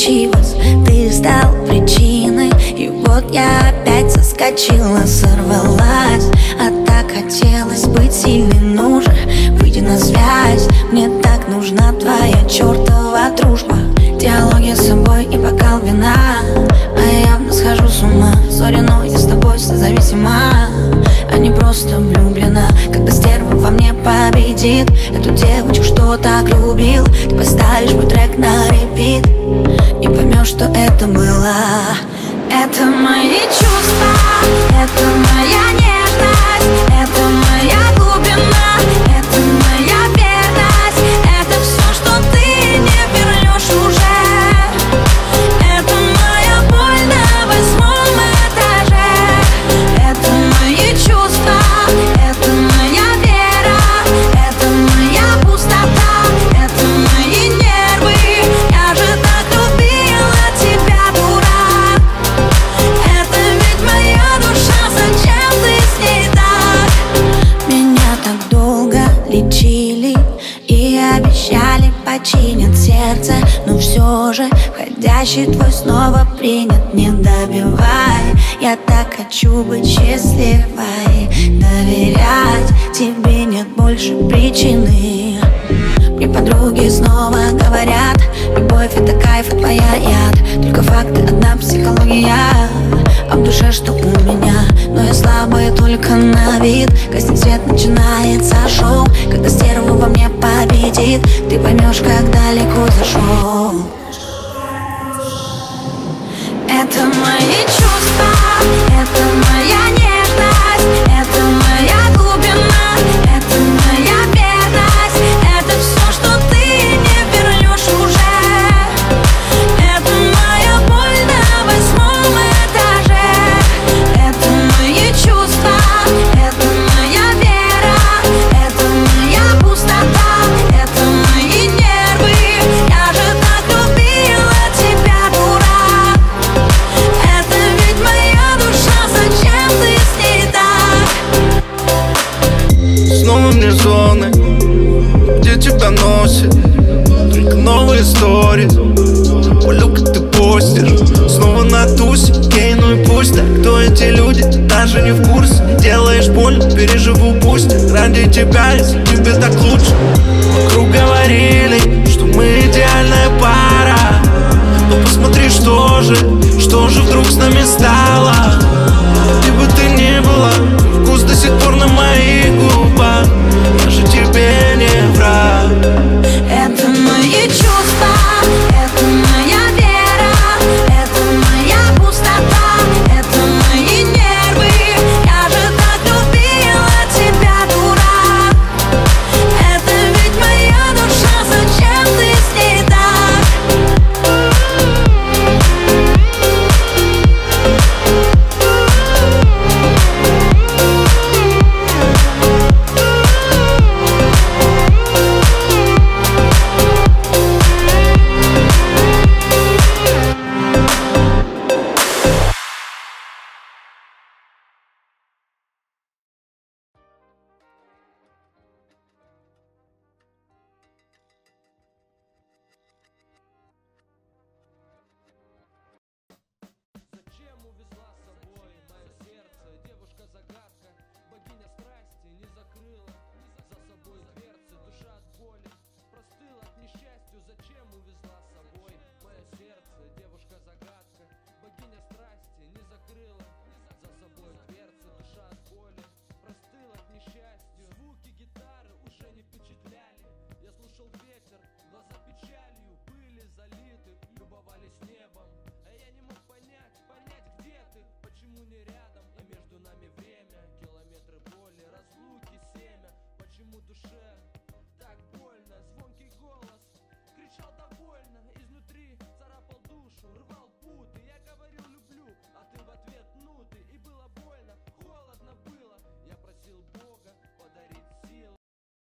случилось, ты стал причиной. И вот я опять соскочила, сорвалась. А так хотелось быть сильной, ну же, выйди на связь. Мне так нужна твоя чертова дружба, диалоги с собой и бокал вина. А я явно схожу с ума, сори, но я с тобой созависима, а не просто влюблена. Когда стерва во мне победит эту девочку, что так любил, ты поставишь мой трек на репит и поймешь, что это было. Это мои чувства, это моя нежность, это моя глубина, это моя верность. Это все, что ты не вернешь уже. Это моя боль на 8-м этаже. Это мои чувства, это моя вера, это моя пустота, это мои нервы. Я же так любила тебя, дурак. Это ведь моя душа, зачем ты с ней так? Меня так долго лечили и обещали починят сердце, но все же входящий твой снова принят. Не добивай, я так хочу быть счастливой, доверять тебе нет больше причины. Мне подруги снова говорят, любовь это кайф, а твоя яд. Только факты, одна психология, а в душе что у меня. Но я слабая только на вид. Гаснет свет, начинается шоу. Когда стерва во мне победит, ты поймешь, как далеко зашел. Это мои чувства, это моя нежность, это моя глубина, это моя верность. Это все, что ты не вернешь уже. Это моя боль на 8-м этаже. Это мои чувства, это моя вера, это моя пустота, это мои нервы. Я же так любила тебя, дурак. Это ведь моя душа, зачем ты с ней так? Снова вне зоны, где тебя носит только новые истории. Полю, как ты постишь, снова на тусе. Гей, ну и пусть так, кто эти люди, ты даже не в курсе. Делаешь больно, переживу пусть ради тебя, если тебе так лучше. Вокруг говорили, что мы идеальная пара, но посмотри, что же вдруг с нами стало. Где бы ты ни была, вкус до сих пор на моих губах.